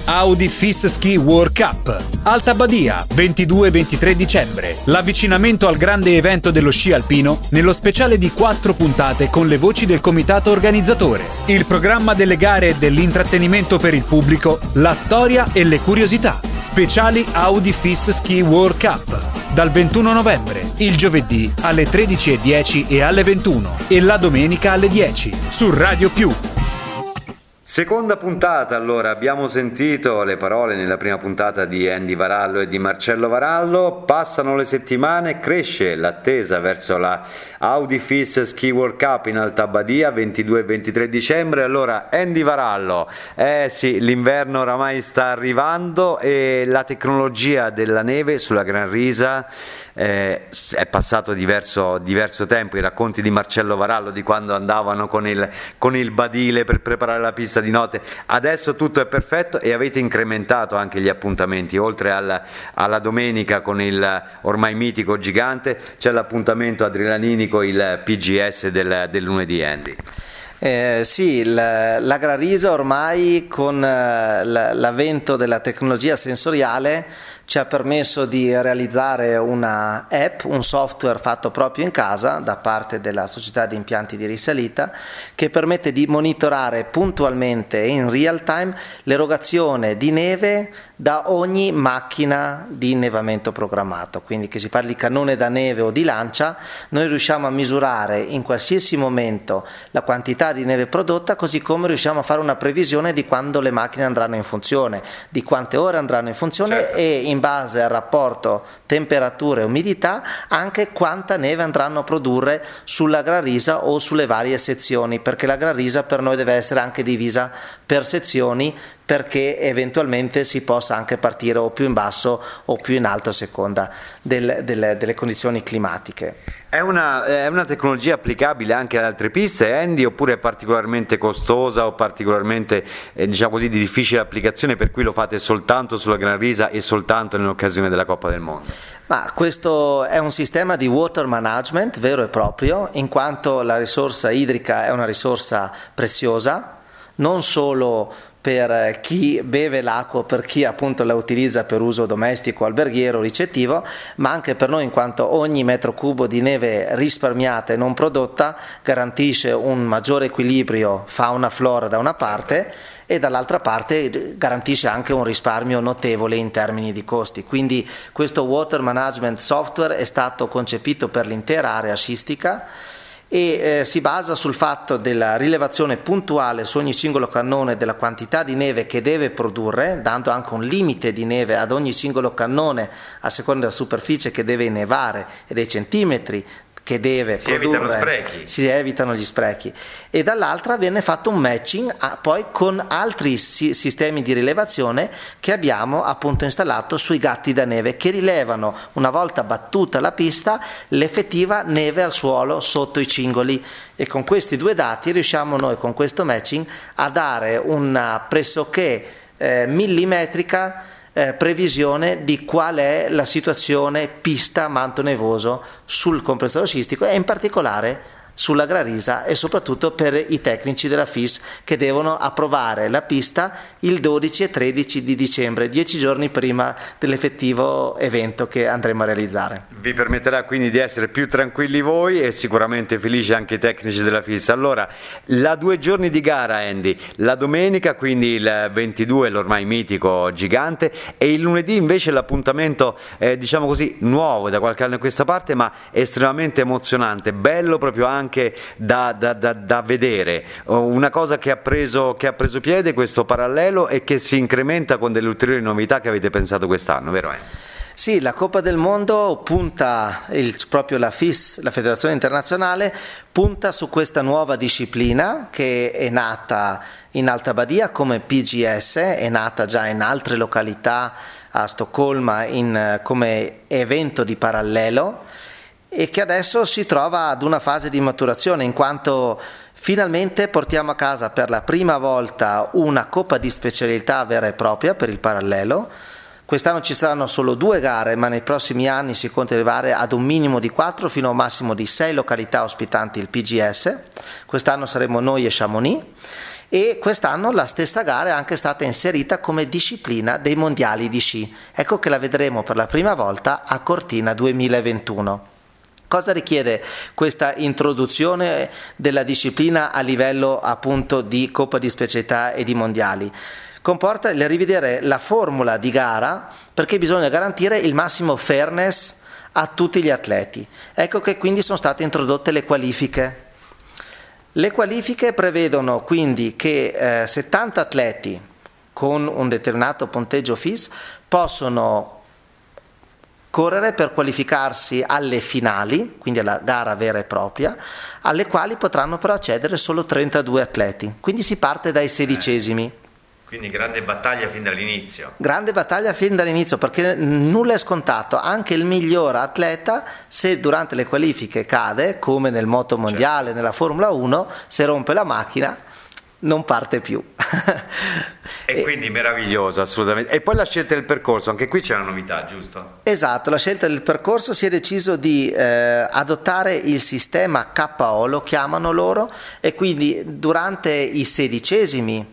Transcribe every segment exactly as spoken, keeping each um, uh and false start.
Audi FIS Ski World Cup. Alta Badia, ventidue e ventitré dicembre. L'avvicinamento al grande evento dello sci alpino nello speciale di quattro puntate con le voci del comitato organizzatore. Il programma delle gare e dell'intrattenimento per il pubblico, la storia e le curiosità. Speciali Audi FIS Ski World Cup. Dal ventuno novembre, il giovedì alle tredici e dieci e alle ventuno e la domenica alle dieci su Radio Più. Seconda puntata, allora abbiamo sentito le parole nella prima puntata di Andy Varallo e di Marcello Varallo. Passano le settimane, cresce l'attesa verso la Audi FIS Ski World Cup in Alta Badia ventidue e ventitré dicembre. Allora Andy Varallo, eh sì, l'inverno oramai sta arrivando e la tecnologia della neve sulla Gran Risa eh, è passato diverso, diverso tempo. I racconti di Marcello Varallo di quando andavano con il, con il badile per preparare la pista di notte, adesso tutto è perfetto e avete incrementato anche gli appuntamenti. Oltre alla, alla domenica con il ormai mitico gigante, c'è l'appuntamento adrenalinico, il P G S del, del lunedì, Andy. Eh, sì, la, la Gran Risa ormai con eh, l'avvento della tecnologia sensoriale ci ha permesso di realizzare una app, un software fatto proprio in casa da parte della società di impianti di risalita, che permette di monitorare puntualmente e in real time l'erogazione di neve da ogni macchina di innevamento programmato. Quindi che si parli di cannone da neve o di lancia, noi riusciamo a misurare in qualsiasi momento la quantità di neve prodotta, così come riusciamo a fare una previsione di quando le macchine andranno in funzione, di quante ore andranno in funzione, certo. E in in base al rapporto temperatura e umidità anche quanta neve andranno a produrre sulla Gran Risa o sulle varie sezioni, perché la Gran Risa per noi deve essere anche divisa per sezioni, perché eventualmente si possa anche partire o più in basso o più in alto a seconda del, del, delle condizioni climatiche. È una, è una tecnologia applicabile anche ad altre piste, Andy, oppure è particolarmente costosa o particolarmente eh, diciamo così di difficile applicazione, per cui lo fate soltanto sulla Gran Risa e soltanto nell'occasione della Coppa del Mondo? Ma questo è un sistema di water management vero e proprio, in quanto la risorsa idrica è una risorsa preziosa, non solo per chi beve l'acqua, per chi appunto la utilizza per uso domestico, alberghiero, ricettivo, ma anche per noi, in quanto ogni metro cubo di neve risparmiata e non prodotta garantisce un maggiore equilibrio fauna-flora da una parte e dall'altra parte garantisce anche un risparmio notevole in termini di costi. Quindi questo water management software è stato concepito per l'intera area sciistica e eh, si basa sul fatto della rilevazione puntuale su ogni singolo cannone della quantità di neve che deve produrre, dando anche un limite di neve ad ogni singolo cannone a seconda della superficie che deve innevare e dei centimetri che deve si produrre, evitano sprechi. si evitano gli sprechi, e dall'altra viene fatto un matching a, poi con altri si, sistemi di rilevazione che abbiamo appunto installato sui gatti da neve, che rilevano, una volta battuta la pista, l'effettiva neve al suolo sotto i cingoli, e con questi due dati riusciamo noi con questo matching a dare una pressoché eh, millimetrica Eh, previsione di qual è la situazione pista manto nevoso sul compressore sciistico e in particolare sulla Gran Risa, e soprattutto per i tecnici della FIS che devono approvare la pista il dodici e tredici di dicembre, dieci giorni prima dell'effettivo evento che andremo a realizzare. Vi permetterà quindi di essere più tranquilli voi e sicuramente felici anche i tecnici della FIS. Allora, la due giorni di gara, Andy, la domenica quindi il ventidue, l'ormai mitico gigante, e il lunedì invece l'appuntamento eh, diciamo così nuovo da qualche anno a questa parte, ma estremamente emozionante, bello proprio anche anche da, da, da, da vedere, una cosa che ha preso che ha preso piede, questo parallelo, e che si incrementa con delle ulteriori novità che avete pensato quest'anno, vero? Eh? Sì, la Coppa del Mondo punta, il, proprio la FIS, la Federazione Internazionale, punta su questa nuova disciplina che è nata in Alta Badia come P G S, è nata già in altre località, a Stoccolma, in, come evento di parallelo, e che adesso si trova ad una fase di maturazione, in quanto finalmente portiamo a casa per la prima volta una coppa di specialità vera e propria per il parallelo. Quest'anno ci saranno solo due gare, ma nei prossimi anni si conta arrivare ad un minimo di quattro fino a un massimo di sei località ospitanti il P G S. Quest'anno saremo noi e Chamonix. e quest'anno la stessa gara è anche stata inserita come disciplina dei mondiali di sci. Ecco che la vedremo per la prima volta a Cortina duemilaventuno. Cosa richiede questa introduzione della disciplina a livello appunto di Coppa di Specialità e di mondiali? Comporta il rivedere la formula di gara, perché bisogna garantire il massimo fairness a tutti gli atleti. Ecco che quindi sono state introdotte le qualifiche. Le qualifiche prevedono quindi che eh, settanta atleti con un determinato punteggio F I S possono correre per qualificarsi alle finali, quindi alla gara vera e propria, alle quali potranno però accedere solo trentadue atleti. Quindi si parte dai sedicesimi. Quindi grande battaglia fin dall'inizio. Grande battaglia fin dall'inizio, perché nulla è scontato. Anche il miglior atleta, se durante le qualifiche cade, come nel moto mondiale, certo, nella Formula uno, se rompe la macchina non parte più. E, e quindi meraviglioso, assolutamente. E poi la scelta del percorso, anche qui c'è una novità, giusto? Esatto, la scelta del percorso, si è deciso di eh, adottare il sistema K O, lo chiamano loro, e quindi durante i sedicesimi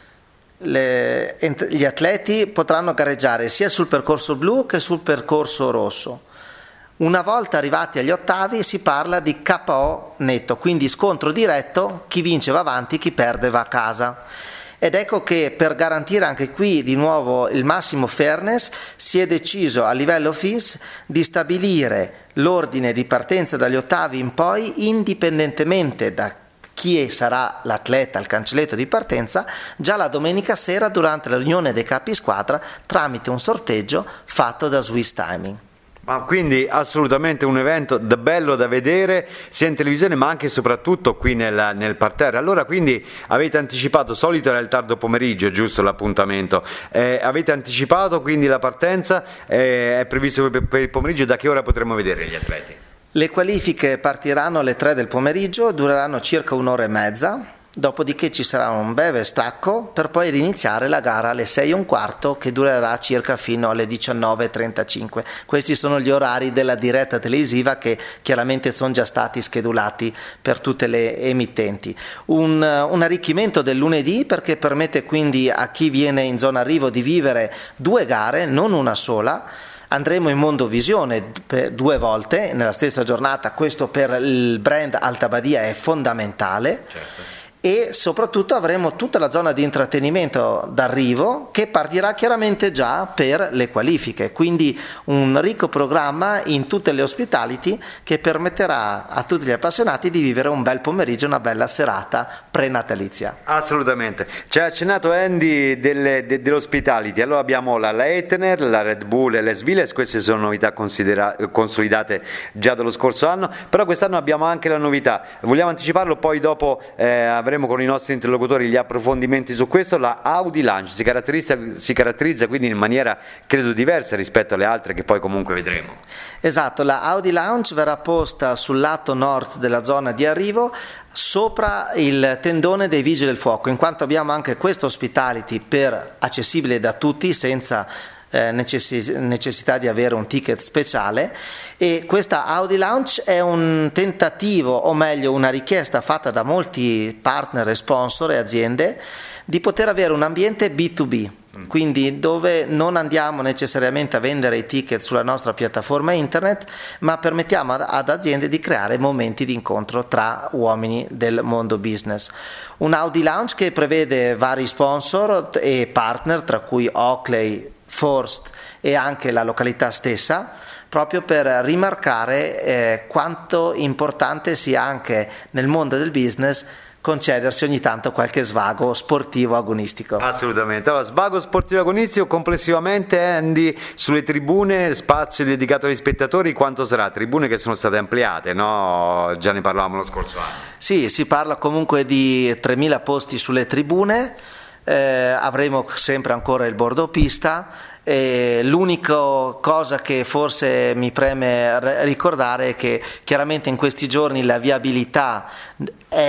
le, gli atleti potranno gareggiare sia sul percorso blu che sul percorso rosso. Una volta arrivati agli ottavi si parla di K O netto, quindi scontro diretto, chi vince va avanti, chi perde va a casa. Ed ecco che per garantire anche qui di nuovo il massimo fairness si è deciso a livello F I S di stabilire l'ordine di partenza dagli ottavi in poi, indipendentemente da chi sarà l'atleta al cancelletto di partenza, già la domenica sera durante la riunione dei capi squadra tramite un sorteggio fatto da Swiss Timing. Ma quindi assolutamente un evento da bello da vedere sia in televisione ma anche e soprattutto qui nel, nel parterre. Allora quindi avete anticipato, solito era il tardo pomeriggio, giusto l'appuntamento, eh, avete anticipato quindi la partenza, eh, è previsto per, per il pomeriggio, da che ora potremo vedere gli atleti? Le qualifiche partiranno alle tre del pomeriggio, dureranno circa un'ora e mezza. Dopodiché ci sarà un breve stacco per poi riniziare la gara alle sei e un quarto, che durerà circa fino alle diciannove e trentacinque. Questi sono gli orari della diretta televisiva che chiaramente sono già stati schedulati per tutte le emittenti. Un, un arricchimento del lunedì, perché permette quindi a chi viene in zona arrivo di vivere due gare, non una sola. Andremo in Mondovisione due volte nella stessa giornata, questo per il brand Alta Badia è fondamentale. Certo. E soprattutto avremo tutta la zona di intrattenimento d'arrivo che partirà chiaramente già per le qualifiche, quindi un ricco programma in tutte le hospitality che permetterà a tutti gli appassionati di vivere un bel pomeriggio, una bella serata prenatalizia. Assolutamente. Ci ha accennato Andy delle, de, dell'hospitality, allora abbiamo la Leitner, la Red Bull e l'S Viles, queste sono novità considera- consolidate già dallo scorso anno, però quest'anno abbiamo anche la novità, vogliamo anticiparlo, poi dopo eh, avremo con i nostri interlocutori gli approfondimenti su questo. La Audi Lounge si caratterizza, si caratterizza quindi in maniera credo diversa rispetto alle altre che poi comunque vedremo. Esatto, la Audi Lounge verrà posta sul lato nord della zona di arrivo, sopra il tendone dei Vigili del Fuoco, in quanto abbiamo anche questo hospitality per accessibile da tutti senza Eh, necess- necessità di avere un ticket speciale, e questa Audi Lounge è un tentativo, o meglio una richiesta fatta da molti partner e sponsor e aziende di poter avere un ambiente B due B, quindi dove non andiamo necessariamente a vendere i ticket sulla nostra piattaforma internet, ma permettiamo ad, ad aziende di creare momenti di incontro tra uomini del mondo business. Un Audi Lounge che prevede vari sponsor e partner, tra cui Oakley, Forst e anche la località stessa, proprio per rimarcare eh, quanto importante sia anche nel mondo del business concedersi ogni tanto qualche svago sportivo agonistico. Assolutamente. Allora, svago sportivo agonistico complessivamente, Andy, sulle tribune, spazio dedicato agli spettatori, quanto sarà? Tribune che sono state ampliate, no? Già ne parlavamo lo scorso anno. Sì, si parla comunque di tremila posti sulle tribune. Eh, avremo sempre ancora il bordopista. Eh, l'unica cosa che forse mi preme ricordare è che chiaramente in questi giorni la viabilità è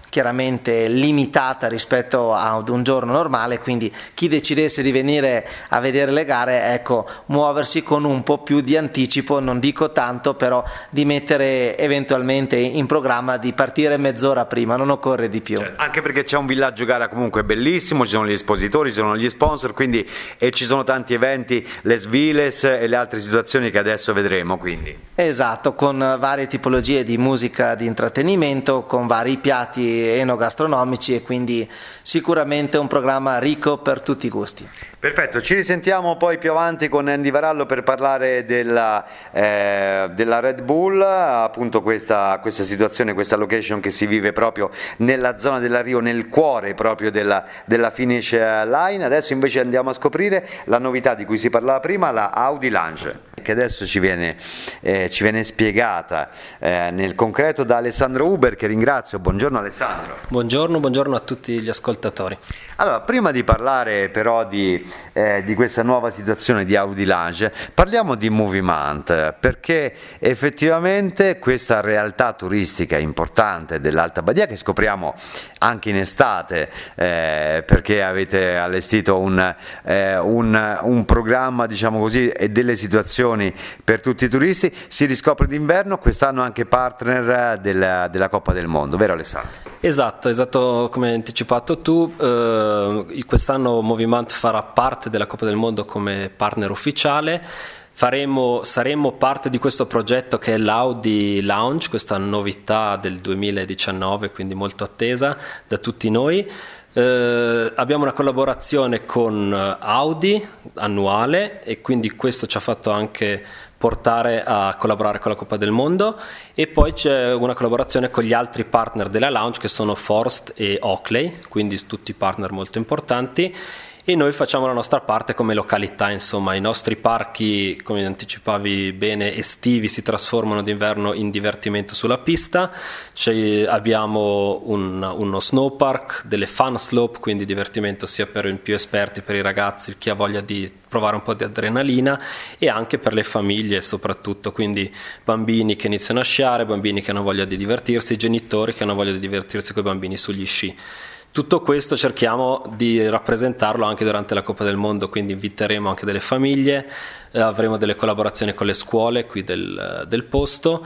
chiaramente limitata rispetto ad un giorno normale, quindi chi decidesse di venire a vedere le gare, ecco, muoversi con un po' più di anticipo, non dico tanto, però di mettere eventualmente in programma di partire mezz'ora prima, non occorre di più. Certo, anche perché c'è un villaggio gara comunque bellissimo, ci sono gli espositori, ci sono gli sponsor, quindi e ci sono tanti eventi, le Sviles e le altre situazioni che adesso vedremo, quindi. Esatto, con varie tipologie di musica di intrattenimento, con vari piatti enogastronomici e quindi sicuramente un programma ricco per tutti i gusti. Perfetto, ci risentiamo poi più avanti con Andy Varallo per parlare della, eh, della Red Bull, appunto questa, questa situazione, questa location che si vive proprio nella zona dell'arrivo, nel cuore proprio della, della finish line. Adesso invece andiamo a scoprire la novità di cui si parlava prima, la Audi Lounge, che adesso ci viene, eh, ci viene spiegata eh, nel concreto da Alessandro Uber, che ringrazio. Buongiorno Alessandro. Buongiorno, buongiorno a tutti gli ascoltatori. Allora, prima di parlare però di, eh, di questa nuova situazione di Audi Lounge, parliamo di Movimant, perché effettivamente questa realtà turistica importante dell'Alta Badia, che scopriamo anche in estate, eh, perché avete allestito un, eh, un, un programma, diciamo così, e delle situazioni per tutti i turisti, si riscopre d'inverno, quest'anno anche partner della, della Coppa del Mondo, vero Alessandro? Esatto, esatto come hai anticipato tu, eh, quest'anno Movimant farà parte della Coppa del Mondo come partner ufficiale. Faremo, saremo parte di questo progetto che è l'Audi Lounge, questa novità del duemiladiciannove, quindi molto attesa da tutti noi. Eh, abbiamo una collaborazione con Audi annuale e quindi questo ci ha fatto anche portare a collaborare con la Coppa del Mondo, e poi c'è una collaborazione con gli altri partner della Lounge che sono Forst e Oakley, quindi tutti partner molto importanti, e noi facciamo la nostra parte come località. Insomma, i nostri parchi, come anticipavi bene, estivi si trasformano d'inverno in divertimento sulla pista. C'è, abbiamo un, uno snow park, delle fun slope, quindi divertimento sia per i più esperti, per i ragazzi, chi ha voglia di provare un po' di adrenalina, e anche per le famiglie soprattutto, quindi bambini che iniziano a sciare, bambini che hanno voglia di divertirsi, genitori che hanno voglia di divertirsi con i bambini sugli sci. Tutto questo cerchiamo di rappresentarlo anche durante la Coppa del Mondo, quindi inviteremo anche delle famiglie, eh, avremo delle collaborazioni con le scuole qui del, del posto,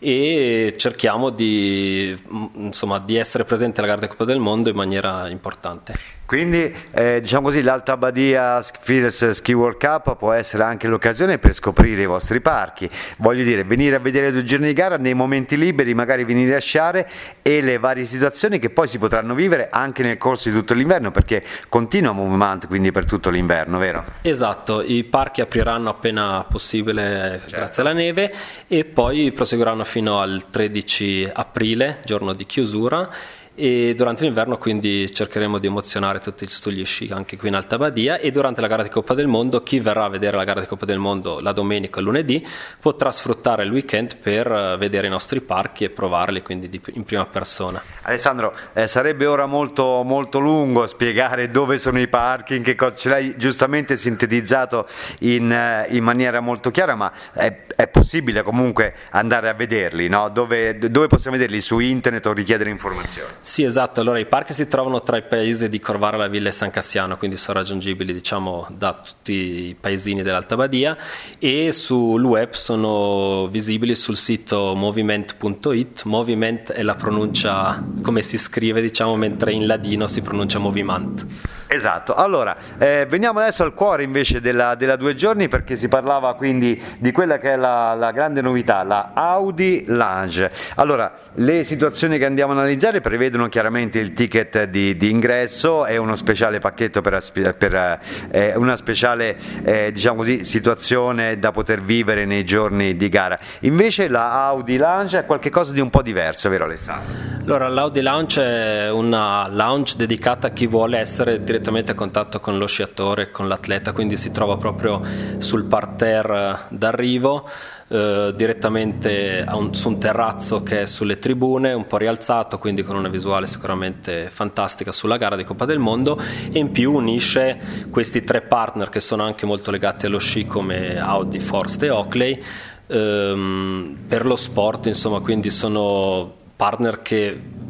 e cerchiamo di, insomma, di essere presenti alla gara della Coppa del Mondo in maniera importante. Quindi eh, diciamo così, l'Alta Badia Sviles Ski World Cup può essere anche l'occasione per scoprire i vostri parchi, voglio dire, venire a vedere due giorni di gara, nei momenti liberi magari venire a sciare, e le varie situazioni che poi si potranno vivere anche nel corso di tutto l'inverno, perché continua Movimant quindi per tutto l'inverno, vero? Esatto, i parchi apriranno appena possibile, certo, grazie alla neve, e poi proseguiranno fino al tredici aprile, giorno di chiusura, e durante l'inverno quindi cercheremo di emozionare tutti sugli sci anche qui in Alta Badia. E durante la gara di Coppa del Mondo, chi verrà a vedere la gara di Coppa del Mondo la domenica e il lunedì potrà sfruttare il weekend per vedere i nostri parchi e provarli quindi di, in prima persona. Alessandro, eh, sarebbe ora molto, molto lungo spiegare dove sono i parchi, in che cosa, ce l'hai giustamente sintetizzato in, eh, in maniera molto chiara, ma è, è possibile comunque andare a vederli, no? Dove, dove possiamo vederli? Su internet o richiedere informazioni? Sì, esatto. Allora, i parchi si trovano tra i paesi di Corvara, La Villa e San Cassiano, quindi sono raggiungibili, diciamo, da tutti i paesini dell'Alta Badia, e sul web sono visibili sul sito moviment punto it. Moviment è la pronuncia come si scrive, diciamo, mentre in ladino si pronuncia Movimant. Esatto. Allora, eh, veniamo adesso al cuore invece della, della due giorni, perché si parlava quindi di quella che è la, la grande novità, la Audi Lounge. Allora, le situazioni che andiamo a analizzare prevedono chiaramente il ticket di, di ingresso e uno speciale pacchetto per, per eh, una speciale eh, diciamo così situazione da poter vivere nei giorni di gara. Invece la Audi Lounge è qualcosa di un po' diverso, vero Alessandro? Allora, l'Audi Lounge è una lounge dedicata a chi vuole essere direttamente a contatto con lo sciatore, con l'atleta, quindi si trova proprio sul parterre d'arrivo, eh, direttamente a un, su un terrazzo che è sulle tribune, un po' rialzato, quindi con una visuale sicuramente fantastica sulla gara di Coppa del Mondo, e in più unisce questi tre partner che sono anche molto legati allo sci, come Audi, Forst e Oakley, ehm, per lo sport, insomma, quindi sono partner che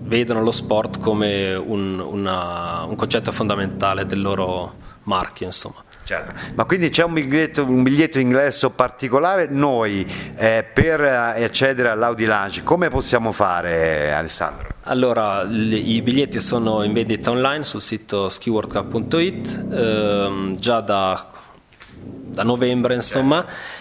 vedono lo sport come un, una, un concetto fondamentale del loro marchio, insomma. Certo. Ma quindi c'è un biglietto, un biglietto ingresso particolare? Noi eh, per accedere all'Audi Lounge come possiamo fare, Alessandro? Allora, li, i biglietti sono in vendita online sul sito ski world cup punto it ehm, già da, da novembre, insomma,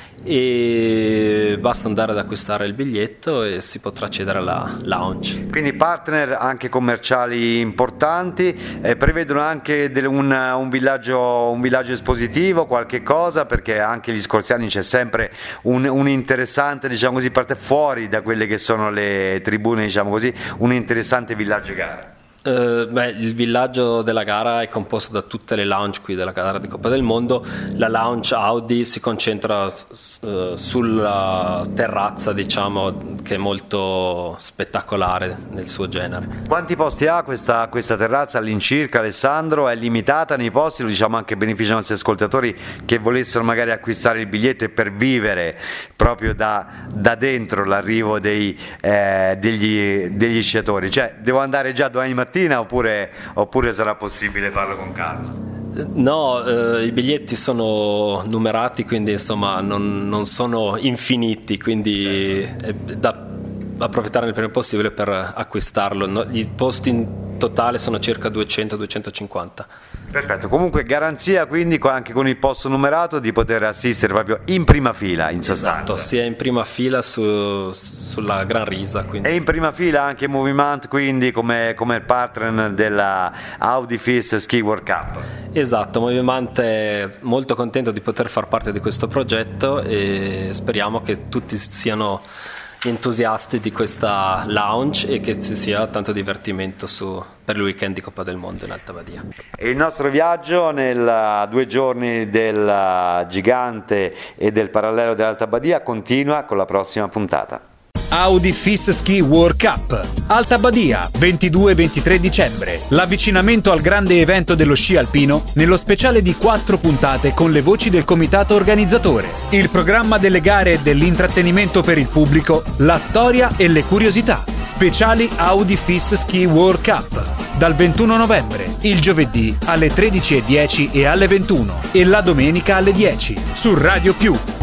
e basta andare ad acquistare il biglietto e si potrà accedere alla lounge. Quindi partner anche commerciali importanti, eh, prevedono anche del, un, un, villaggio, un villaggio espositivo, qualche cosa, perché anche gli scorsi anni c'è sempre un, un interessante, diciamo così, parte fuori da quelle che sono le tribune, diciamo così, un interessante villaggio gara. Uh, beh, il villaggio della gara è composto da tutte le lounge qui della gara di Coppa del Mondo. La lounge Audi si concentra uh, sulla terrazza, diciamo, che è molto spettacolare nel suo genere. Quanti posti ha questa, questa terrazza all'incirca, Alessandro? È limitata nei posti? Lo diciamo anche a beneficio dei nostri ascoltatori che volessero magari acquistare il biglietto e per vivere proprio da, da dentro l'arrivo dei, eh, degli, degli sciatori. Cioè, devo andare già domani mattina Oppure, oppure sarà possibile farlo con calma? No, eh, i biglietti sono numerati, quindi insomma non, non sono infiniti, quindi certo, è da approfittare il prima possibile per acquistarlo. No, i posti in totale sono circa duecento duecentocinquanta. Perfetto, comunque garanzia quindi anche con il posto numerato di poter assistere proprio in prima fila, in sostanza. Esatto, si è in prima fila su, sulla Gran Risa. Quindi. E in prima fila anche Movimant, quindi come, come partner della Audi FIS Ski World Cup. Esatto, Movimant è molto contento di poter far parte di questo progetto e speriamo che tutti siano entusiasti di questa lounge e che ci sia tanto divertimento su, per il weekend di Coppa del Mondo in Alta Badia. E il nostro viaggio nel due giorni del Gigante e del Parallelo dell'Alta Badia continua con la prossima puntata. Audi FIS Ski World Cup, Alta Badia, ventidue ventitré dicembre. L'avvicinamento al grande evento dello sci alpino nello speciale di quattro puntate con le voci del comitato organizzatore. Il programma delle gare e dell'intrattenimento per il pubblico, la storia e le curiosità. Speciali Audi FIS Ski World Cup. Dal ventuno novembre, il giovedì alle tredici e dieci e alle ventuno e la domenica alle dieci su Radio Più.